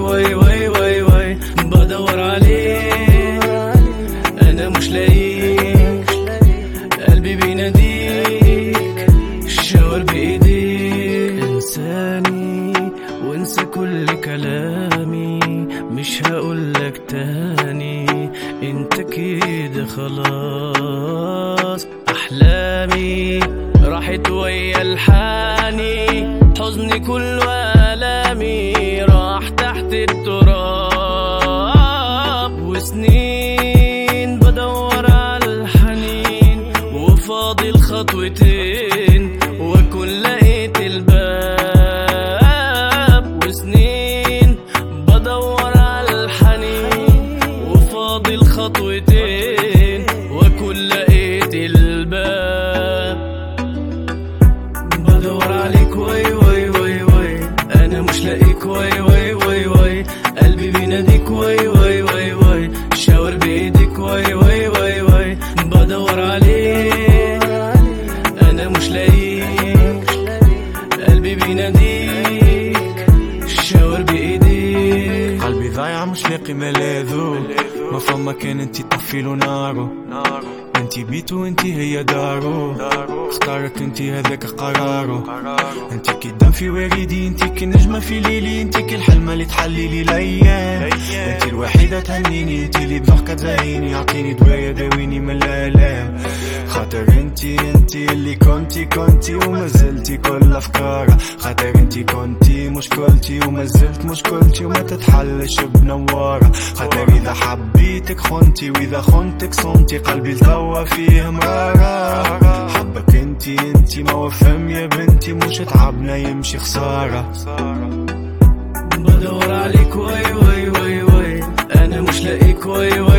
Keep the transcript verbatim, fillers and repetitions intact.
وي وي وي وي بدور عليك انا مش لاقيك، قلبي بيناديك شاور بايديك. انساني وانسى كل كلامي، مش هقولك تاني انت كده خلاص. احلامي راحت ويا الحاني، حزني كل آلامي راح تحت التراب. وسنين بدور على الحنين وفاضل خطوتين واكون لقيت الباب. وسنين بدور على الحنين وفاضل خطوتين واكون لقيت الباب. بدور عليك وي وي وي وي انا مش لاقيك وي وي وي وي، قلبي بيناديك وي وي وي وي شاور بايدك وي وي وي وي. بدور عليك انا مش لاقيك، قلبي بيناديك شاور بايديك. قلبي ضايع مش لاقي ملاذو، ما فما كان انتي طفيلو نارو، انتي بيتو انتي هي دارو، اختارك انتي هذاك قرارو. انتي كي الدم في وريدي، انتي كي نجمة في ليلي، انتي كي الحلمة اللي تحلي لي الايام. انتي الوحيدة تهنيني، انتي اللي بضحكة تزهيني، عطيني دوايا داويني من الالام. خاطر انتي انتي اللي كنتي كنتي وما زلتي كل افكارها، خاطر انتي كنتي مشكلتي وما زلت مشكلتي وما تتحلش بنوارة. خاطر اذا حبيتك خنتي واذا خنتك صنتي، قلبي لتوا فيه مرارة. حبك انتي انتي ما وفهم يا بنتي، مش تعبنا يمشي خسارة. بدور عليك وي وي وي وي انا مش لاقيك وي وي